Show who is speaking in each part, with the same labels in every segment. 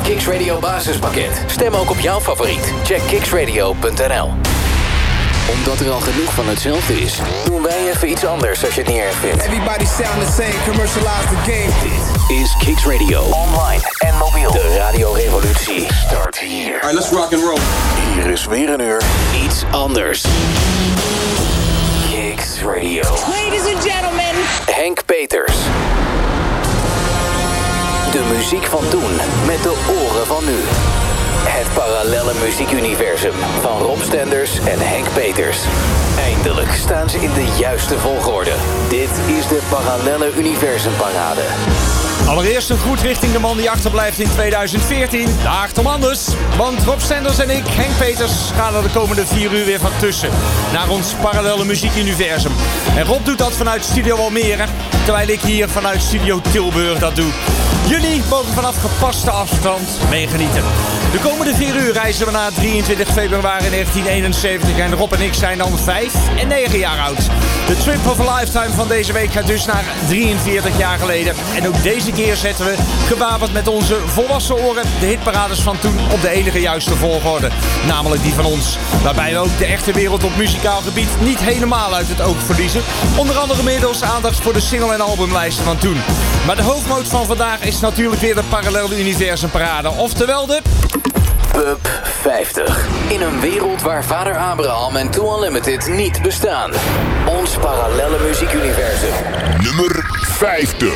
Speaker 1: Kicks Radio basispakket. Stem ook op jouw favoriet. Check kicksradio.nl. Omdat er al genoeg van hetzelfde is, doen wij even iets anders als je het niet erg vindt.
Speaker 2: Everybody sound the same, commercialize the game.
Speaker 1: Dit is Kicks Radio. Online en mobiel. De radiorevolutie start hier.
Speaker 3: Alright, let's rock and roll.
Speaker 1: Hier is weer een uur iets anders. Kicks Radio.
Speaker 4: Ladies and gentlemen.
Speaker 1: Henk Peters. De muziek van toen met de oren van nu. Het parallelle muziekuniversum van Rob Stenders en Henk Peters. Eindelijk staan ze in de juiste volgorde. Dit is de Parallelle Universumparade.
Speaker 5: Allereerst een groet richting de man die achterblijft in 2014. Dag Tom Anders. Want Rob Stenders en ik, Henk Peters, gaan er de komende 4 uur weer van tussen. Naar ons parallelle muziekuniversum. En Rob doet dat vanuit Studio Almere. Terwijl ik hier vanuit Studio Tilburg dat doe. Jullie mogen vanaf gepaste afstand meegenieten. De komende 4 uur reizen we naar 23 februari 1971. En Rob en ik zijn dan 5 en 9 jaar oud. De trip of a lifetime van deze week gaat dus naar 43 jaar geleden. En ook deze keer zetten we, gewapend met onze volwassen oren, de hitparades van toen op de enige juiste volgorde. Namelijk die van ons. Waarbij we ook de echte wereld op muzikaal gebied niet helemaal uit het oog verliezen. Onder andere middels aandacht voor de single- en albumlijsten van toen. Maar de hoofdmoot van vandaag is natuurlijk weer de Parallelle Universumparade. Oftewel de...
Speaker 1: Pub 50. In een wereld waar vader Abraham en Too Unlimited niet bestaan. Ons parallelle muziekuniversum.
Speaker 6: Nummer 50.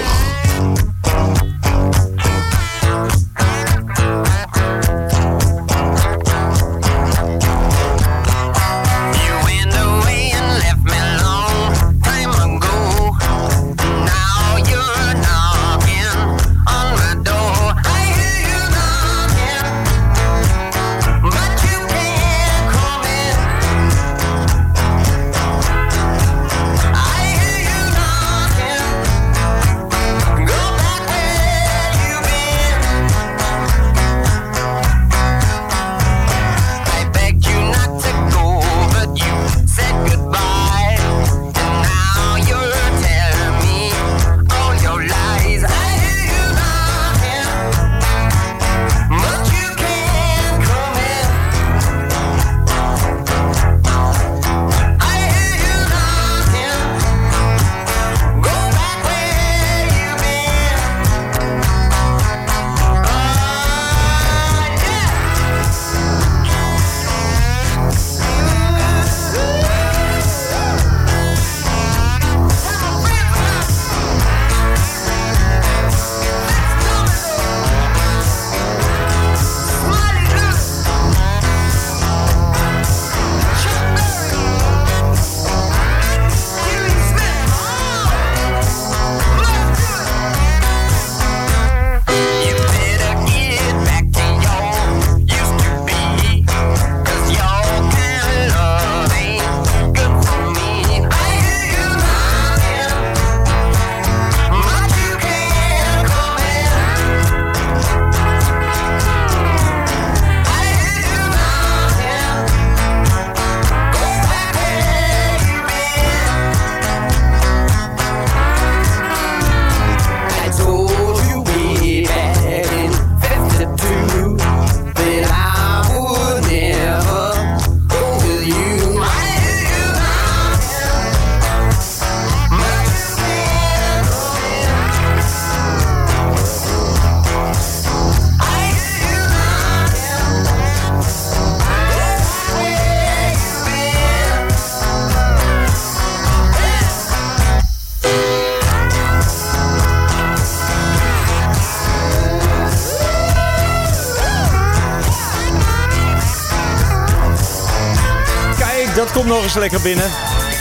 Speaker 5: Dat komt nog eens lekker binnen.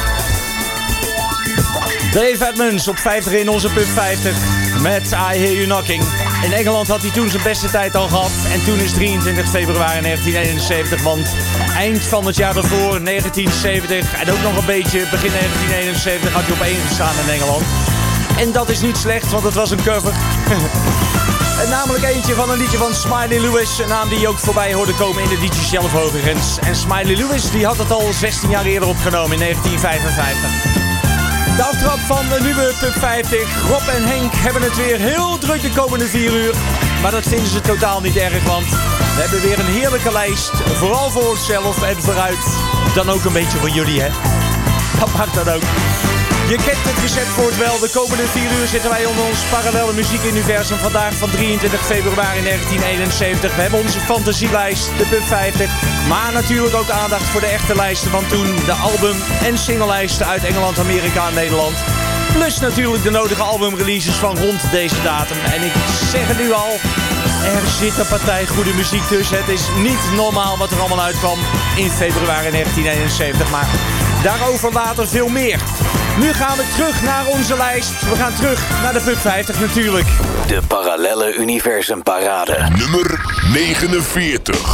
Speaker 5: Dave Edmunds op 50 in onze Pub 50 met I Hear You Knocking. In Engeland had hij toen zijn beste tijd al gehad. En toen is 23 februari 1971. Want eind van het jaar daarvoor, 1970 en ook nog een beetje begin 1971 had hij op 1 gestaan in Engeland. En dat is niet slecht, want het was een cover. Namelijk eentje van een liedje van Smiley Lewis. Een naam die je ook voorbij hoorde komen in de liedjes zelf overigens. En Smiley Lewis die had het al 16 jaar eerder opgenomen in 1955. De aftrap van de nieuwe Pub 50. Rob en Henk hebben het weer heel druk de komende 4 uur. Maar dat vinden ze totaal niet erg, want we hebben weer een heerlijke lijst. Vooral voor onszelf en vooruit dan ook een beetje voor jullie, hè. Dat maakt dan ook. Je kent het recept voor het wel. De komende 4 uur zitten wij onder ons parallele muziekuniversum. Vandaag van 23 februari 1971. We hebben onze fantasielijst, de Pub 50. Maar natuurlijk ook aandacht voor de echte lijsten van toen. De album- en singlelijsten uit Engeland, Amerika en Nederland. Plus natuurlijk de nodige albumreleases van rond deze datum. En ik zeg het nu al, er zit een partij goede muziek tussen. Het is niet normaal wat er allemaal uitkwam in februari 1971. Maar daarover later veel meer. Nu gaan we terug naar onze lijst. We gaan terug naar de Pub 50 natuurlijk.
Speaker 1: De Parallelle Universum Parade.
Speaker 6: Nummer 49.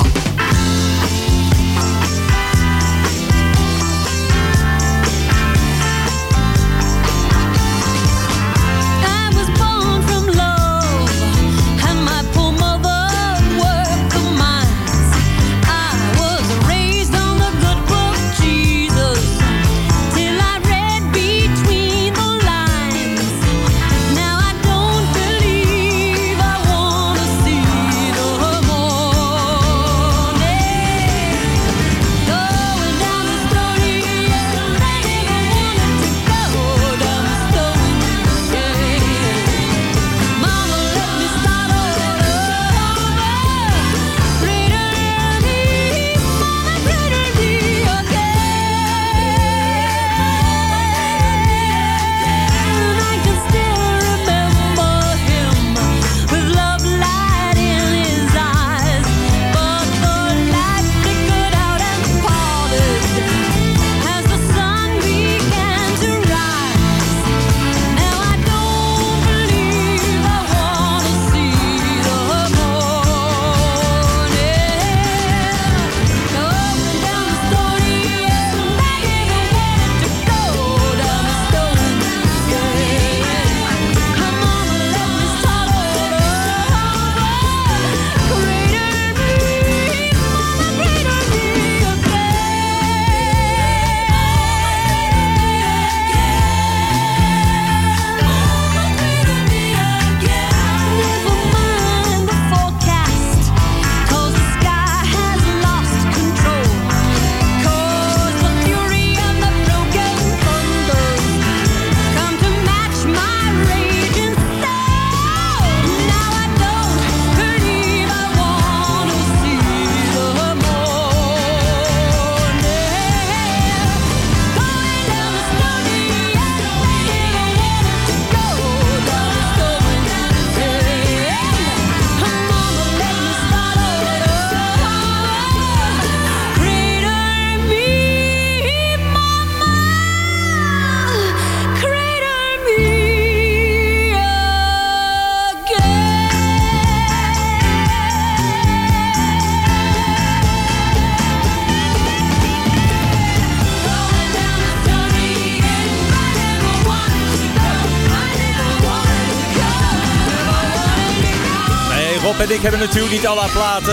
Speaker 5: En ik hebben natuurlijk niet alle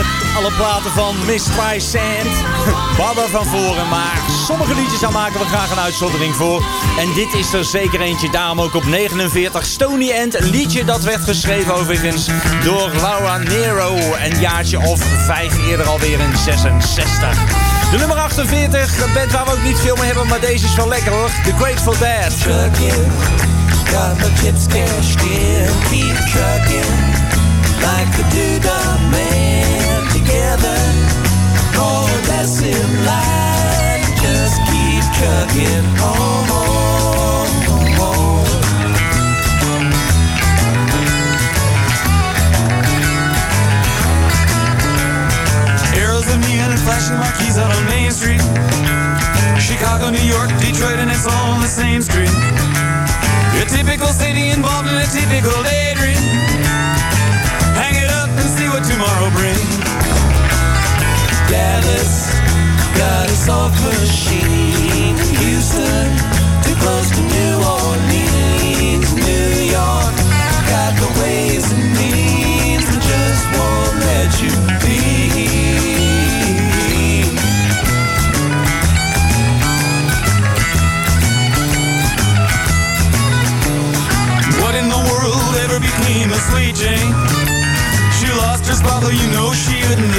Speaker 5: platen van Miss Streisand, Barbara van Voren, maar sommige liedjes daar maken we graag een uitzondering voor. En dit is er zeker eentje, daarom ook op 49 Stony End. Een liedje dat werd geschreven overigens door Laura Nyro, een jaartje of 5 eerder alweer in 66. De nummer 48, een band waar we ook niet veel mee hebben, maar deze is wel lekker hoor. The Grateful Dead.
Speaker 3: Trucking, got my chips cashed in, keep trucking. Like the doodah man together, more or less in line. Just keep trucking on, on, on. Arrows of neon and flashing marquees out on Main Street. Chicago, New York, Detroit, and it's all on the same street. A typical city involved in a typical daydream. Hang it up and see what tomorrow brings. Dallas got a soft machine. Houston, too close to New Orleans. New York got the ways and means and just won't let you be. What in the world ever became of Sweet Jane? She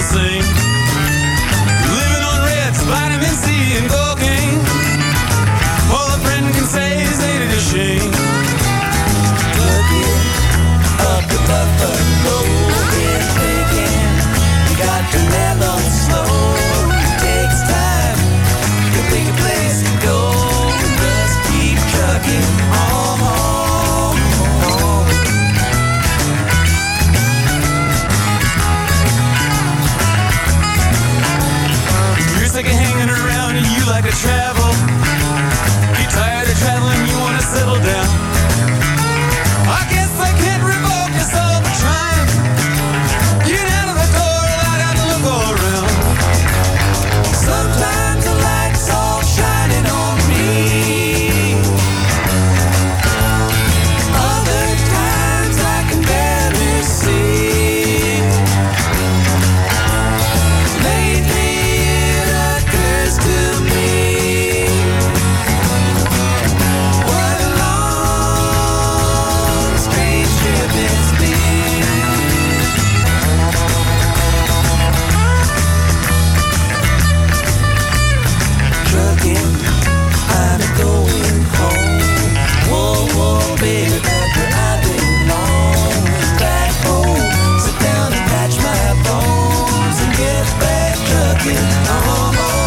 Speaker 3: the same. Living on Reds, vitamin C and cocaine. All a friend can say is ain't it a shame. Looking up the buffalo, been thinking you got to mellow slow. It takes time to pick a place to go. Just keep trucking on home. You're sick of hanging around and you like to travel. You're tired of traveling, you want to settle down. I guess I can't revoke this all the time. Get out of the door, I gotta look all around. Sometimes the light's all shining on me. Other times I can barely see. Lately it occurs to me. What a long, strange trip it's been. Trucking, I'm going home. Whoa, whoa, baby, that's where I belong. Back home, sit down and patch my bones and get back trucking on.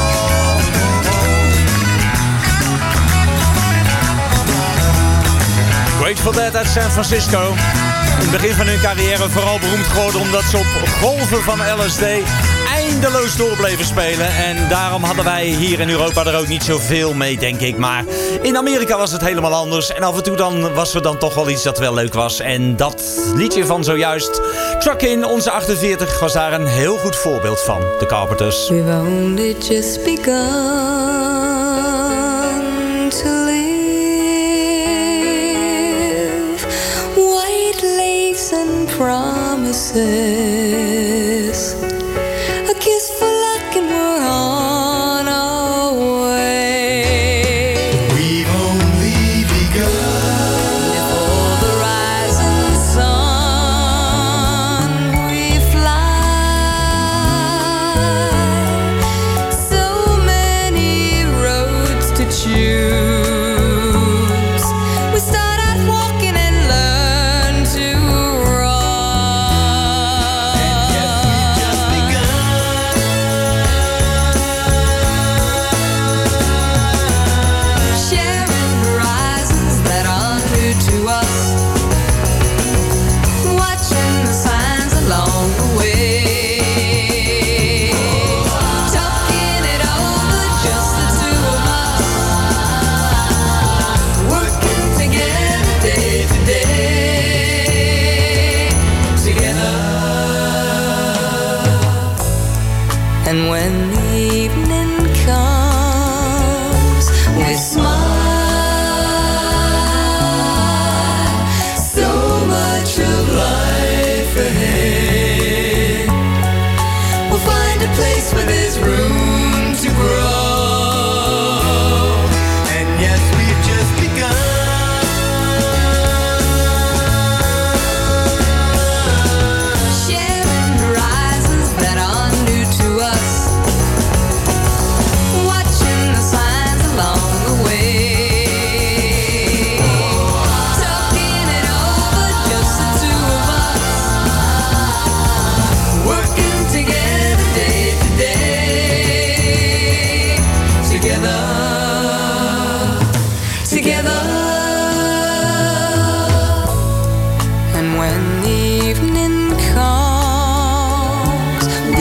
Speaker 5: Grateful Dead uit San Francisco. In het begin van hun carrière vooral beroemd geworden omdat ze op golven van LSD eindeloos door bleven spelen. En daarom hadden wij hier in Europa er ook niet zoveel mee, denk ik. Maar in Amerika was het helemaal anders. En af en toe dan was er dan toch wel iets dat wel leuk was. En dat liedje van zojuist, Truckin', onze 48, was daar een heel goed voorbeeld van. The Carpenters.
Speaker 4: We've only just begun to live. White lace and promises. A kiss for luck and we're on our way.
Speaker 3: We've only begun.
Speaker 4: Before the rising sun we fly. So many roads to choose. We start out walking and learn to run.
Speaker 3: And yes, we've just begun.
Speaker 4: Sharing horizons that are new to us. Watching the signs along the way. Talking it over, just the two of us. Working together day to day. Together. And when the evening comes, we smile. So much of life ahead. We'll find a place where there's room to grow.
Speaker 3: And yes, we've just begun.
Speaker 4: Sharing horizons that are new to us. Watching the signs along the way. Talking it over, just the two of us. Working together day to day. Together. Together. And when the evening comes, we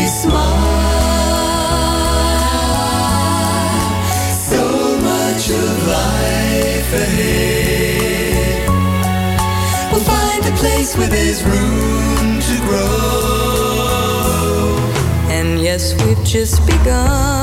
Speaker 4: smile. So much of life ahead. We'll find a place where there's room to grow. And yes, we've just begun.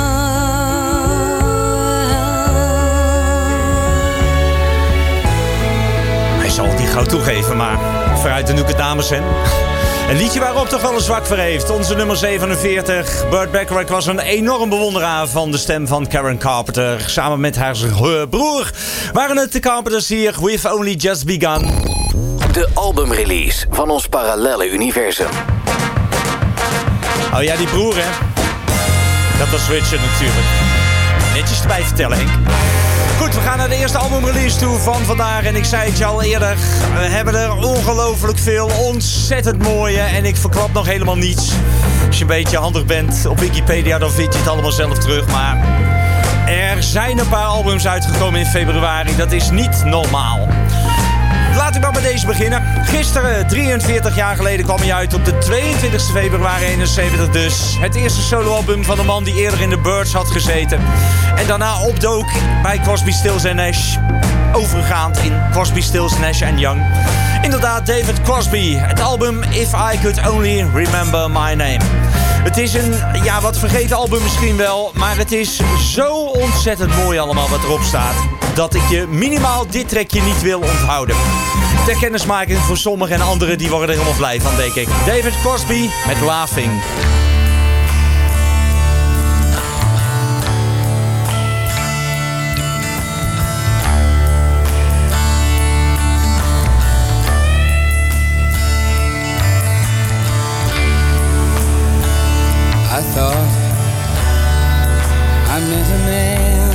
Speaker 5: Hij zal het niet gauw toegeven, maar vooruit dan doe ik het namens hem. Een liedje waarop toch wel een zwak voor heeft. Onze nummer 47, Burt Bacharach, was een enorm bewonderaar van de stem van Karen Carpenter. Samen met haar broer waren het de Carpenters hier, We've Only Just Begun.
Speaker 1: De albumrelease van ons parallelle universum.
Speaker 5: Oh ja, die broer, hè. Dat was Richard natuurlijk. Netjes erbij vertellen, Henk. Goed, we gaan naar de eerste albumrelease toe van vandaag. En ik zei het je al eerder, we hebben er ongelooflijk veel, ontzettend mooie. En ik verklap nog helemaal niets. Als je een beetje handig bent op Wikipedia, dan vind je het allemaal zelf terug. Maar er zijn een paar albums uitgekomen in februari. Dat is niet normaal. Laat ik maar met deze beginnen. Gisteren, 43 jaar geleden, kwam hij uit op de 22 februari 71 dus. Het eerste soloalbum van de man die eerder in The Byrds had gezeten. En daarna opdook bij Crosby, Stills & Nash. Overgaand in Crosby, Stills, Nash & Young. Inderdaad, David Crosby. Het album If I Could Only Remember My Name. Het is een, wat vergeten album misschien wel. Maar het is zo ontzettend mooi allemaal wat erop staat. Dat ik je minimaal dit trekje niet wil onthouden. Ter kennismaking voor sommigen en anderen, die worden er helemaal blij van, denk ik. David Crosby met Laughing.
Speaker 2: I thought I met a man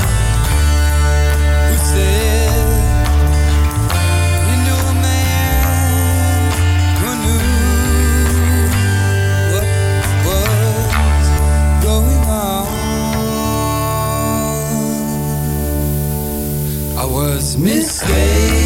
Speaker 2: who said you knew a man who knew what was going on. I was mistaken.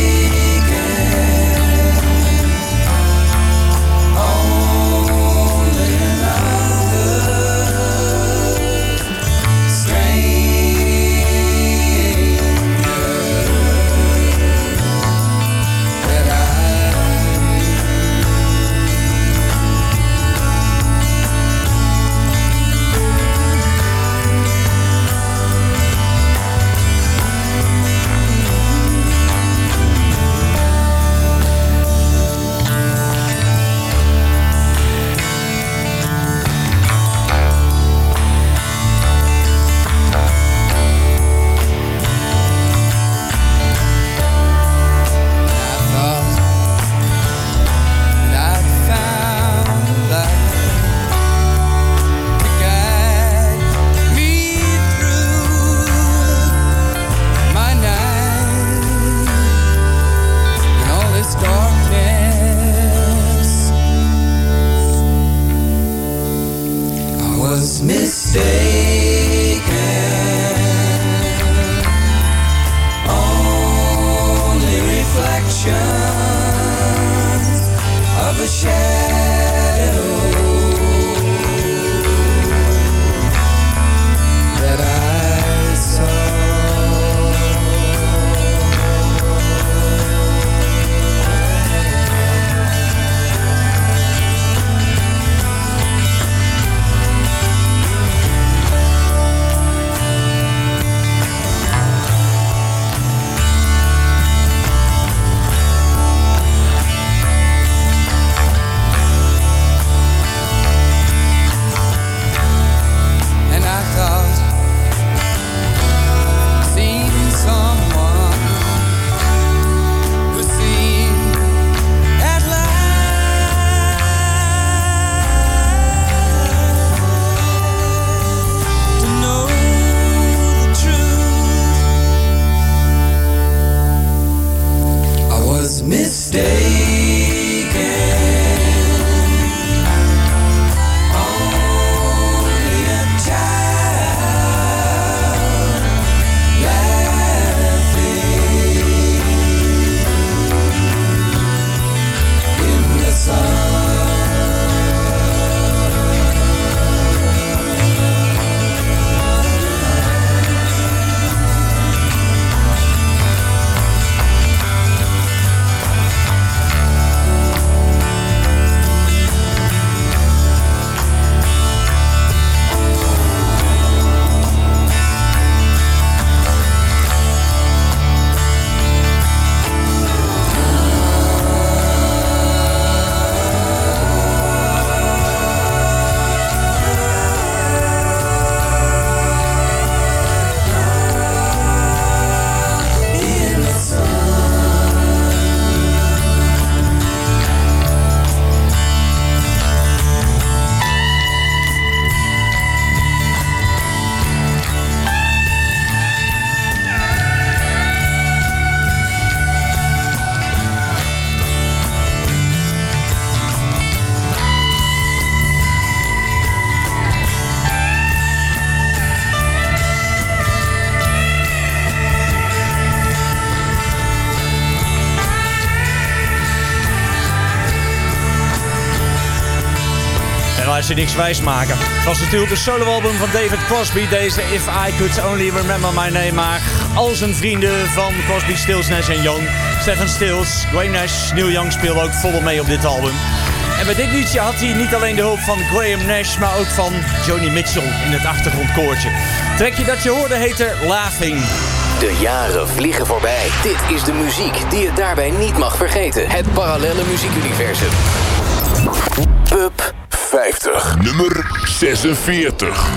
Speaker 5: ze niks wijsmaken. Het was natuurlijk een soloalbum van David Crosby, deze If I Could Only Remember My Name. Maar al zijn vrienden van Crosby, Stills, Nash & Young, Stephen Stills, Graham Nash, Neil Young speelden ook volop mee op dit album. En bij dit liedje had hij niet alleen de hulp van Graham Nash, maar ook van Joni Mitchell in het achtergrondkoortje. Het trekje dat je hoorde heette Laughing.
Speaker 1: De jaren vliegen voorbij. Dit is de muziek die je daarbij niet mag vergeten. Het parallelle muziekuniversum. Pub
Speaker 6: 50. Nummer 46.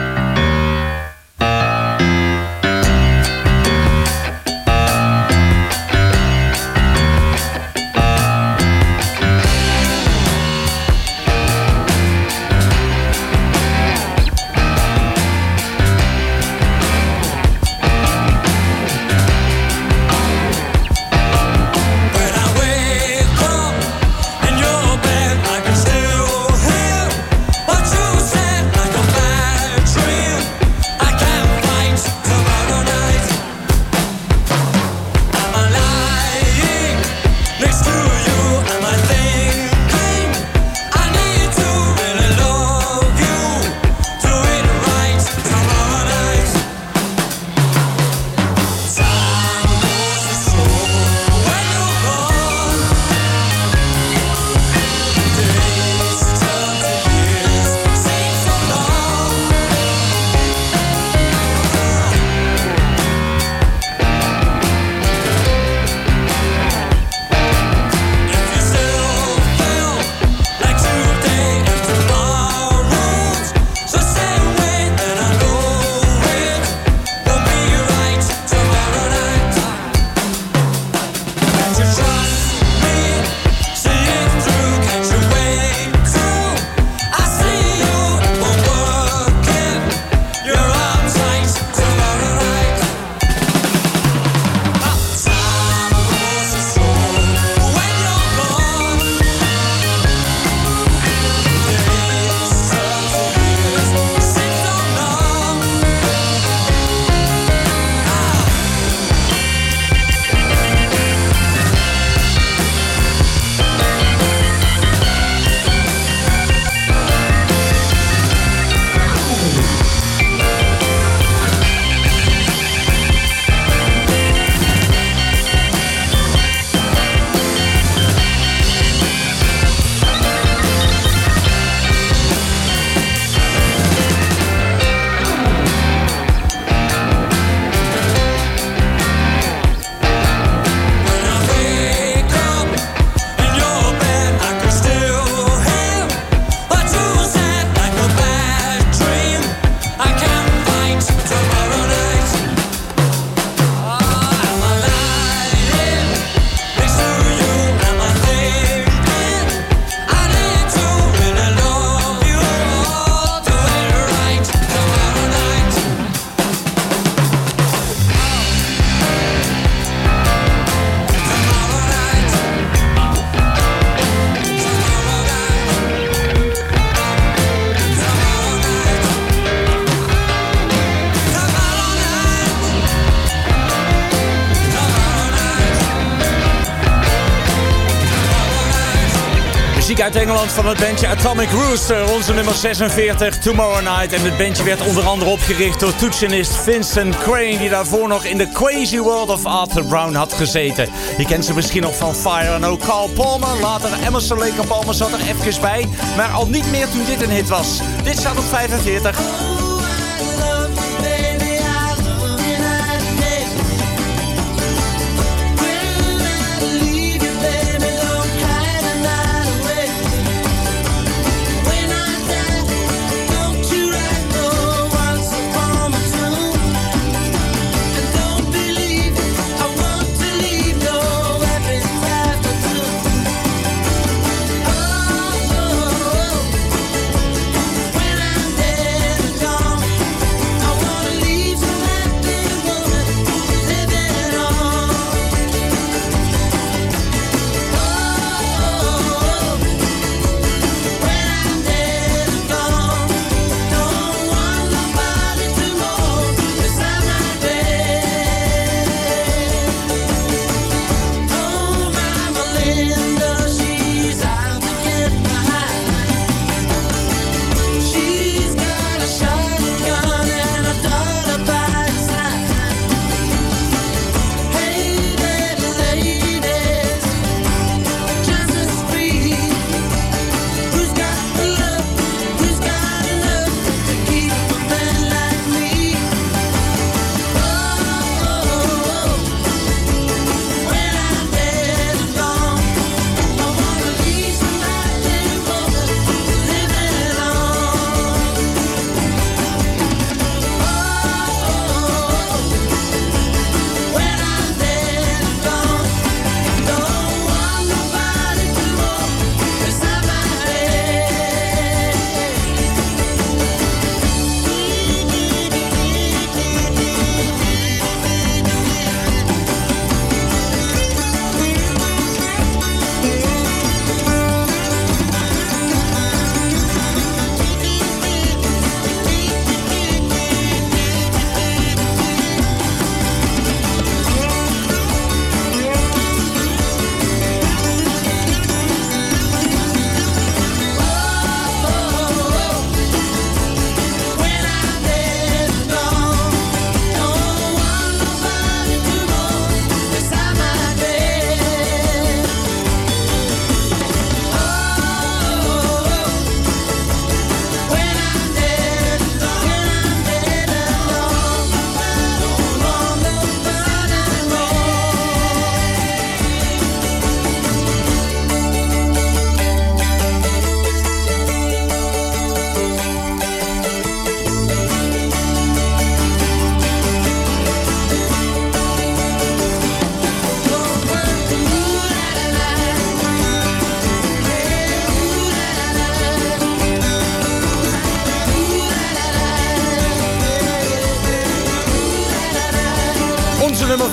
Speaker 5: Uit Engeland van het bandje Atomic Rooster, onze nummer 46, Tomorrow Night. En het bandje werd onder andere opgericht door toetsenist Vincent Crane, die daarvoor nog in The Crazy World of Arthur Brown had gezeten. Je kent ze misschien nog van Fire and No Carl Palmer, later Emerson Lake and Palmer zat er even bij, maar al niet meer toen dit een hit was. Dit staat op 45.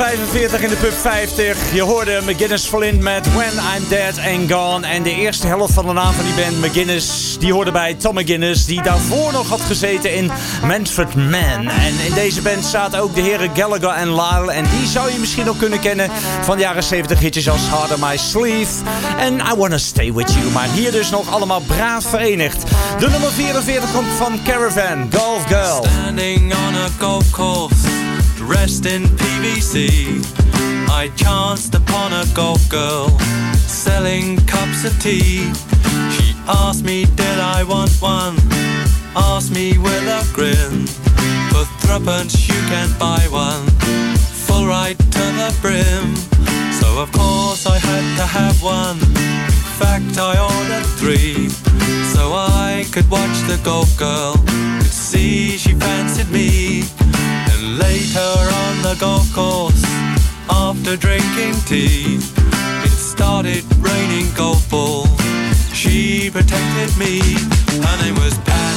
Speaker 5: 45 in de Pub 50. Je hoorde McGuinness Flint met When I'm Dead and Gone. En de eerste helft van de naam van die band, McGuinness, die hoorde bij Tom McGuinness, die daarvoor nog had gezeten in Manfred Mann. En in deze band zaten ook de heren Gallagher en Lyle. En die zou je misschien nog kunnen kennen van de jaren 70 hitjes als Hard on My Sleeve en I Wanna Stay With You. Maar hier dus nog allemaal braaf verenigd. De nummer 44 komt van Caravan, Golf Girl.
Speaker 7: Standing on a golf course, dressed in PVC, I chanced upon a golf girl selling cups of tea. She asked me did I want one, asked me with a grin, for threepence you can buy one, full right to the brim. So of course I had to have one, in fact I ordered 3, so I could watch the golf girl, could see she fancied me. And later on the golf course, after drinking tea, it started raining golf balls. She protected me, her name was Pat.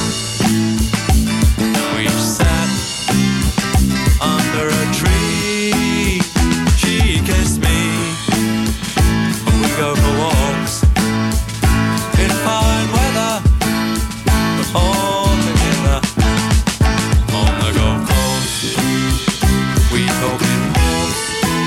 Speaker 7: We sat under a tree, she kissed me. We go for walks in fine weather, all together on the golf course. We talk in walks.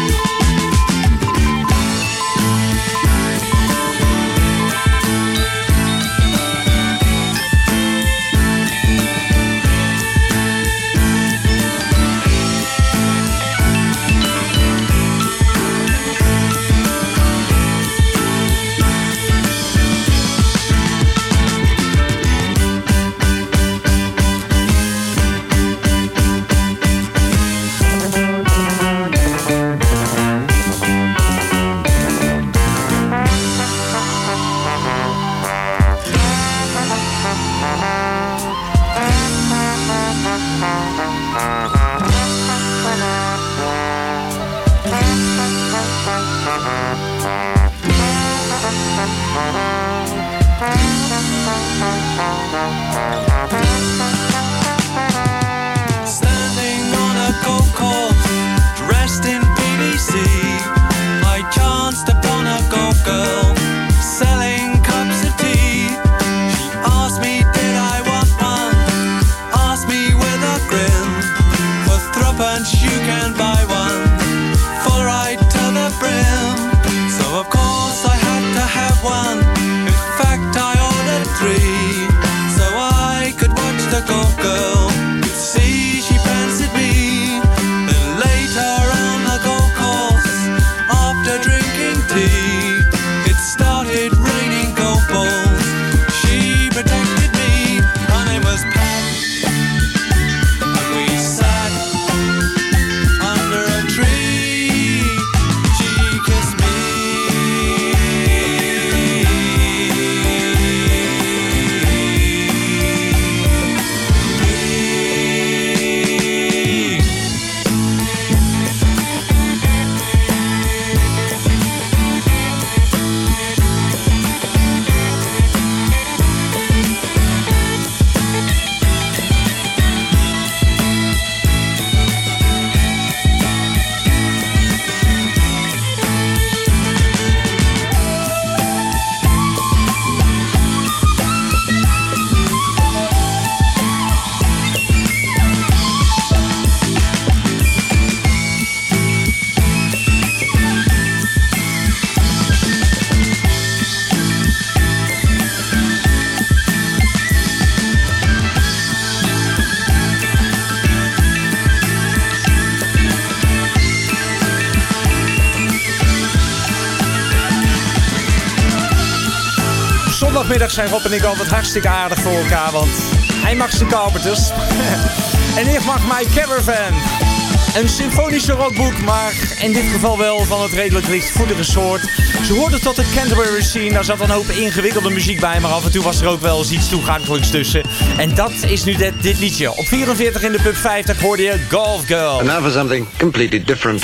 Speaker 7: Standing on a golf course, dressed in PVC, I chanced upon a golf girl selling cups of tea. She asked me did I want one, asked me with a grin, for threepence you can buy one, full right to the brim. So of course I had to have one, in fact I ordered 3, so I could watch the golf girl, could see she fancied me. Then later on the golf course, after drinking tea, it started raining golf balls. She protected me, her name was Pat, and we sat under a tree. She kissed me.
Speaker 5: Zondagmiddag zijn Rob en ik altijd hartstikke aardig voor elkaar, want hij mag zijn Carpenters en ik mag My Caravan. Een symfonische rockboek, maar in dit geval wel van het redelijk lichtvoetige soort. Ze hoorden tot de Canterbury scene, daar zat een hoop ingewikkelde muziek bij, maar af en toe was er ook wel eens iets toegankelijks tussen. En dat is nu dit liedje. Op 44 in de Pub 50 hoorde je Golf Girl.
Speaker 8: And now for something completely different.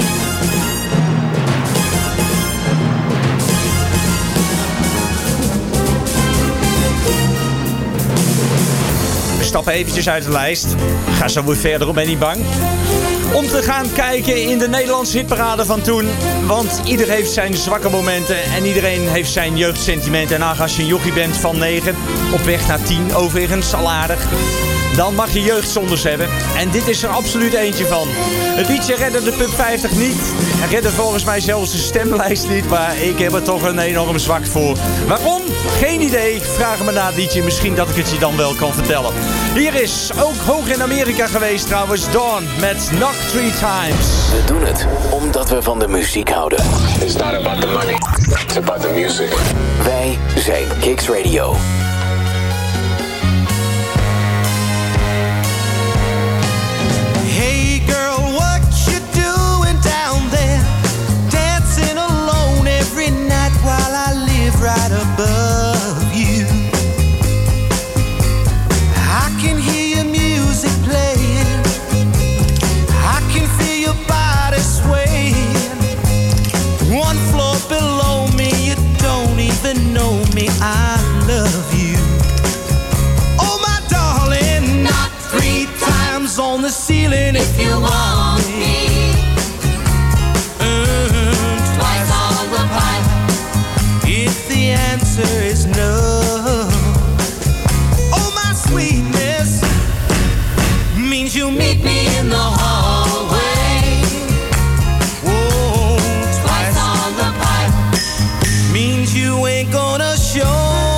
Speaker 5: We stappen eventjes uit de lijst. Ga zo weer verder op, ben niet bang. om te gaan kijken in de Nederlandse hitparade van toen. Want ieder heeft zijn zwakke momenten en iedereen heeft zijn jeugdsentimenten. En als je een jochie bent van 9, op weg naar 10 overigens, al aardig, dan mag je jeugdzondes hebben. En dit is er absoluut eentje van. Het liedje redde de Pub 50 niet. Hij redde volgens mij zelfs de stemlijst niet. Maar ik heb er toch een enorm zwak voor. Waarom? Geen idee. Vraag me na het liedje. Misschien dat ik het je dan wel kan vertellen. Hier is ook hoog in Amerika geweest trouwens. Dawn met Knock 3 Times.
Speaker 1: We doen het omdat we van de muziek houden.
Speaker 6: It's not about the money, it's about the music.
Speaker 1: Wij zijn Kicks Radio.
Speaker 7: Hey girl, what you doing down there? Dancing alone every night while I live right above you. I can hear your music playing, I can feel your body swaying. One floor below me, you don't even know me, I love you. Oh my darling, knock 3 times on the ceiling if you want me. Twice on the pipe if the answer is no. Oh my sweetness means you meet me in the hallway. Whoa, twice on the pipe means you ain't gonna show.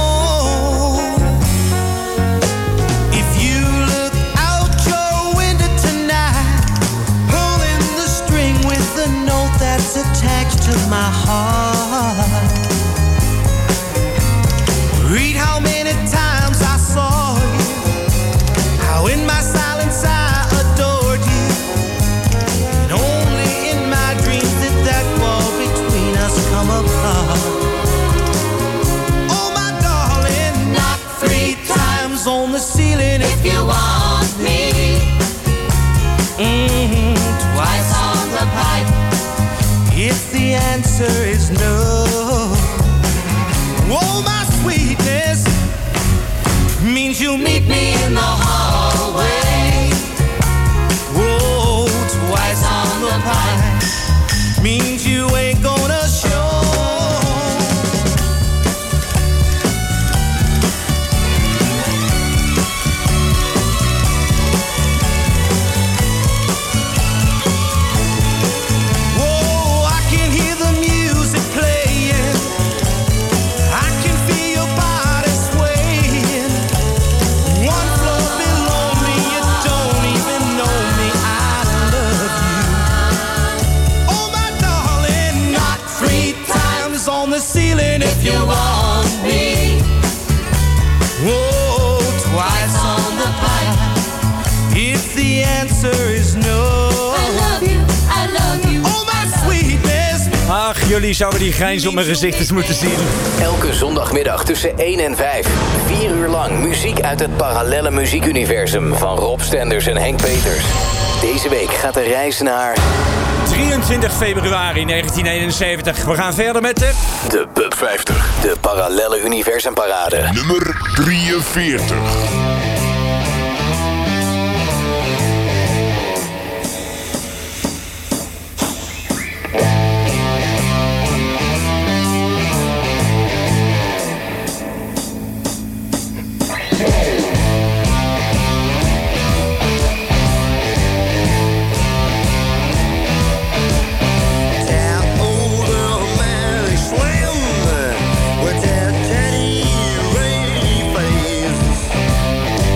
Speaker 7: Attached to my heart. Read how many times I saw you, how in my silence I adored you, and only in my dreams did that wall between us come apart. Oh my darling, knock 3 times on the ceiling if you want me. Twice on the pipe if the answer is no. Oh, my sweetness means you'll meet me in the hallway. Oh, twice on the pipe means you ain't gonna show. If you want me, whoa, twice on the pipe if the answer is no. I love you, oh my sweetness.
Speaker 5: Ach, jullie zouden die grijns op mijn gezicht eens moeten zien.
Speaker 1: Elke zondagmiddag tussen 1 en 5. 4 uur lang muziek uit het parallelle muziekuniversum van Rob Stenders en Henk Peters. Deze week gaat de reis naar
Speaker 5: 23 februari 1971. We gaan verder met
Speaker 1: de Pub 50. De parallelle universumparade.
Speaker 6: Nummer 43.
Speaker 7: With that teddy rainy face.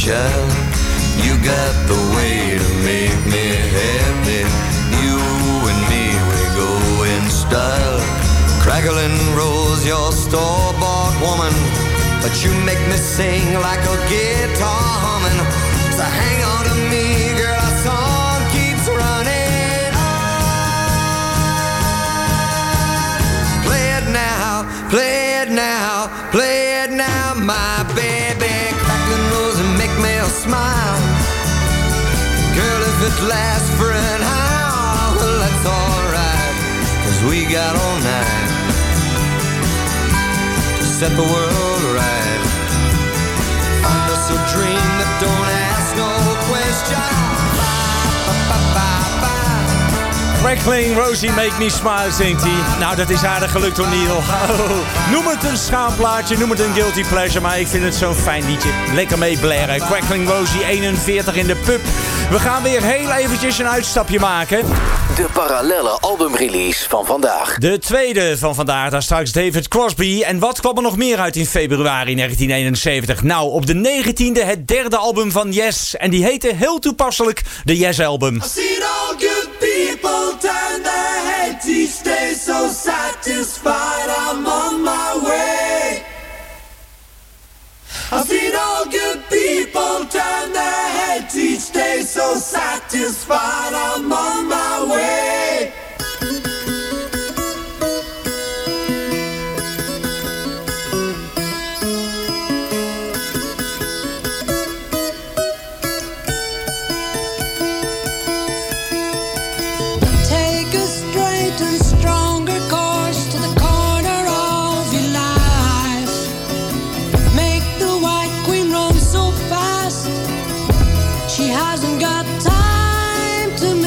Speaker 9: child. You got the way to make me happy. You and me, we go in style. Crackling Rose, your store-bought woman, but you make me sing like a guitar humming. So hang on to me, girl, our song keeps running on. Play it now, play it now, play it now, my baby. Crackling Rose and make me smile. Girl, if it lasts for an hour, well, that's alright, 'cause we got all night to set the world right. Find us a dream that don't ask no question.
Speaker 5: Crackling Rosie Make Me Smile, zingt hij. Nou, dat is aardig gelukt hoor, Neil. Oh, noem het een schaamplaatje, noem het een guilty pleasure, maar ik vind het zo'n fijn liedje. Lekker mee blaren. Crackling Rosie 41 in de pub. We gaan weer heel eventjes een uitstapje maken.
Speaker 1: De parallelle albumrelease van vandaag.
Speaker 5: De tweede van vandaag, daar straks David Crosby. En wat kwam er nog meer uit in februari 1971? Nou, op de 19e het derde album van Yes. En die heette heel toepasselijk de Yes Album.
Speaker 2: I see all good people turn their heads, each day so satisfied, I'm on my way. I've seen all good people turn their heads, each day so satisfied, I'm on my way.
Speaker 4: She hasn't got time to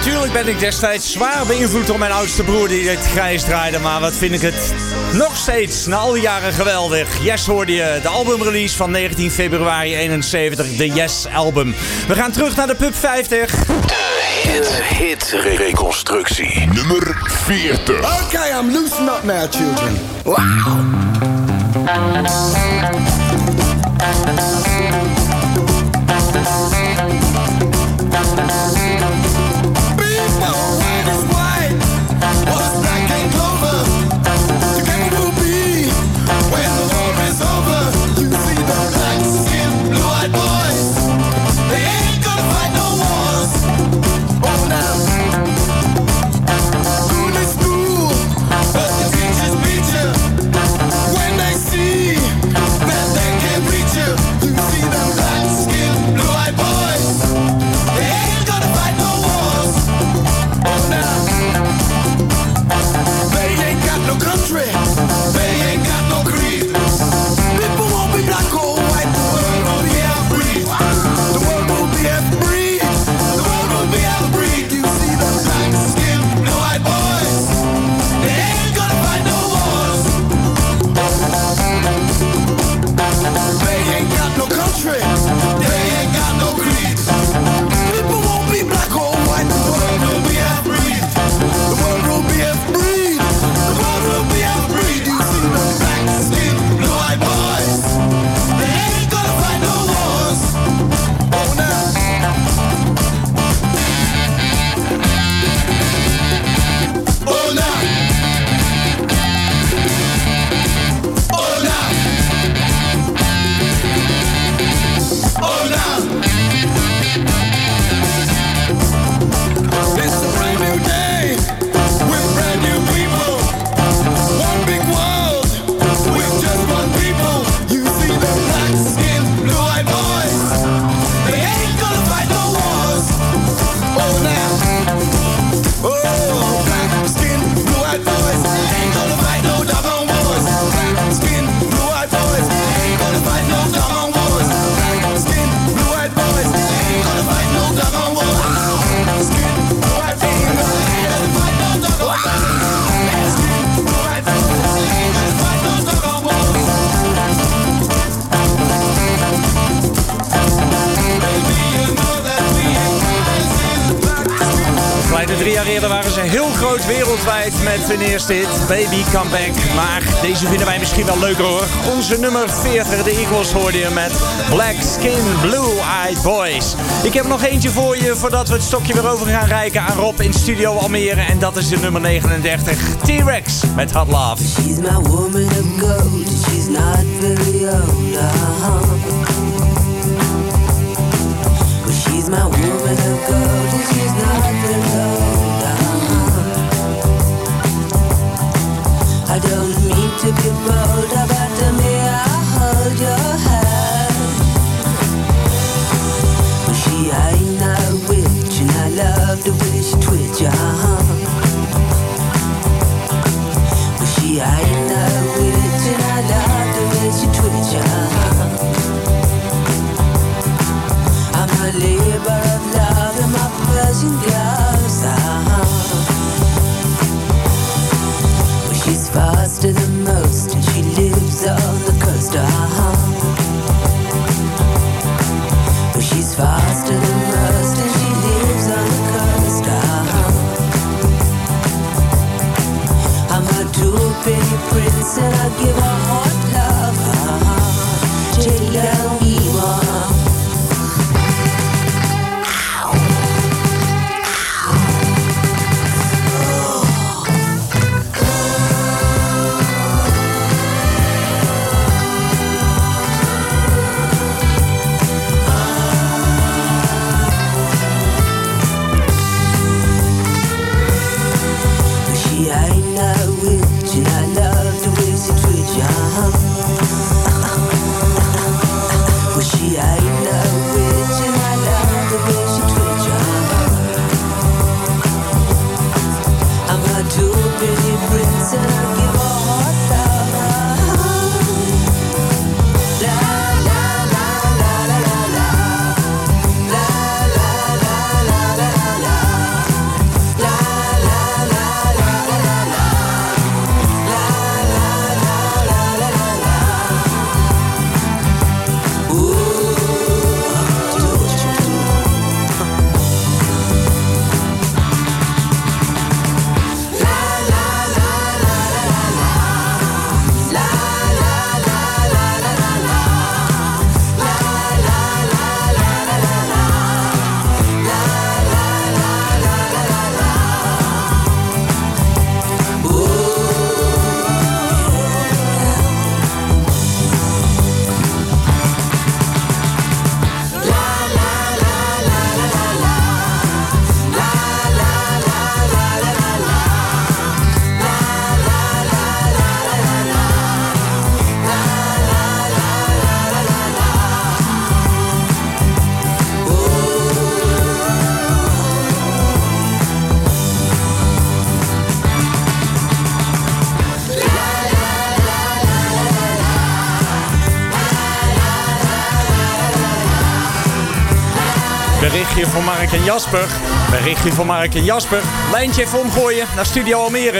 Speaker 5: Natuurlijk ben ik destijds zwaar beïnvloed door mijn oudste broer die dit grijs draaide. Maar wat vind ik het nog steeds na al die jaren geweldig. Yes hoorde je, de albumrelease van 19 februari 71, de Yes album. We gaan terug naar de Pub 50.
Speaker 6: De hit-reconstructie. Nummer 40.
Speaker 10: Okay, I'm loosen up now, children. Wow.
Speaker 5: Wereldwijd met hun eerste hit, Baby Come Back. Maar deze vinden wij misschien wel leuker hoor. Onze nummer 40, de Eagles, hoorde je met Black Skin, Blue Eyed Boys. Ik heb nog eentje voor je voordat we het stokje weer over gaan reiken aan Rob in Studio Almere. En dat is de nummer 39, T-Rex met Hot Love.
Speaker 11: She's my woman of gold, she's not very old, Well, she's my woman of gold, and she's not very old, I don't mean to be bold, but to me I hold your hand. Well, she ain't no witch, and I love the way she twitch, Well, she ain't no witch, and I love the way she twitch, I'm a labor of love, and my Persian girls, She's faster than most, and she lives on the coast, But she's faster than most, and she lives on the coast, I'm a two-penny prince, and I give her hot love, Take down Iwan.
Speaker 5: Berichtje voor Mark en Jasper. Berichtje voor Mark en Jasper. Lijntje even omgooien naar Studio Almere.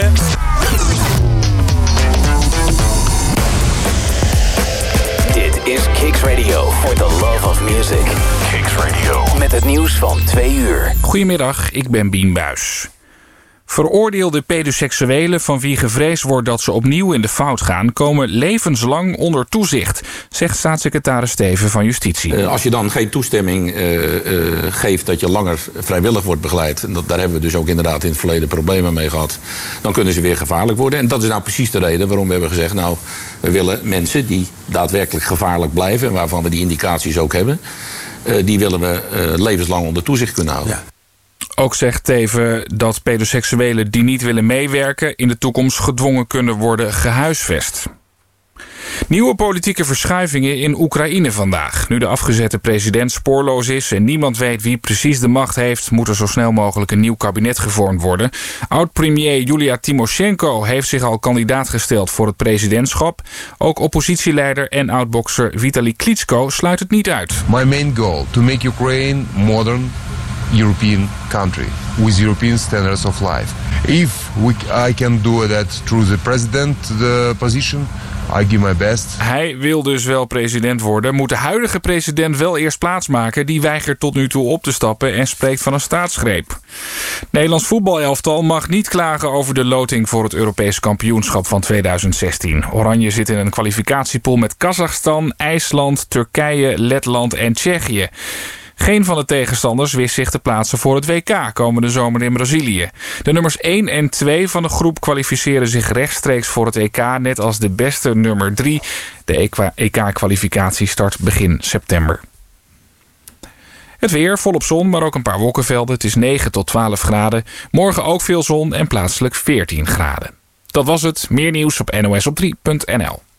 Speaker 1: Dit is Kicks Radio for the love of music.
Speaker 6: Kicks Radio.
Speaker 1: Met het nieuws van 2 uur.
Speaker 12: Goedemiddag, ik ben Bien Buijs. Veroordeelde pedoseksuelen van wie gevreesd wordt dat ze opnieuw in de fout gaan, komen levenslang onder toezicht, zegt staatssecretaris Steven van Justitie.
Speaker 13: Als je dan geen toestemming geeft dat je langer vrijwillig wordt begeleid, en daar hebben we dus ook inderdaad in het verleden problemen mee gehad, dan kunnen ze weer gevaarlijk worden. En dat is nou precies de reden waarom we hebben gezegd, nou, we willen mensen die daadwerkelijk gevaarlijk blijven en waarvan we die indicaties ook hebben, die willen we levenslang onder toezicht kunnen houden. Ja.
Speaker 12: Ook zegt Teven dat pedoseksuelen die niet willen meewerken in de toekomst gedwongen kunnen worden gehuisvest. Nieuwe politieke verschuivingen in Oekraïne vandaag. Nu de afgezette president spoorloos is en niemand weet wie precies de macht heeft, moet er zo snel mogelijk een nieuw kabinet gevormd worden. Oud-premier Julia Timoshenko heeft zich al kandidaat gesteld voor het presidentschap. Ook oppositieleider en oud-bokser Vitali Klitschko sluit het niet uit.
Speaker 14: My main goal to make Ukraine modern European country with European standards of life. If I can do that through the president position, I give my best.
Speaker 12: Hij wil dus wel president worden, moet de huidige president wel eerst plaatsmaken. Die weigert tot nu toe op te stappen en spreekt van een staatsgreep. Nederlands voetbalelftal mag niet klagen over de loting voor het Europees kampioenschap van 2016. Oranje zit in een kwalificatiepool met Kazachstan, IJsland, Turkije, Letland en Tsjechië. Geen van de tegenstanders wist zich te plaatsen voor het WK komende zomer in Brazilië. De nummers 1 en 2 van de groep kwalificeren zich rechtstreeks voor het EK, net als de beste nummer 3. De EK-kwalificatie start begin september. Het weer, volop zon, maar ook een paar wolkenvelden. Het is 9 tot 12 graden. Morgen ook veel zon en plaatselijk 14 graden. Dat was het. Meer nieuws op nosop3.nl.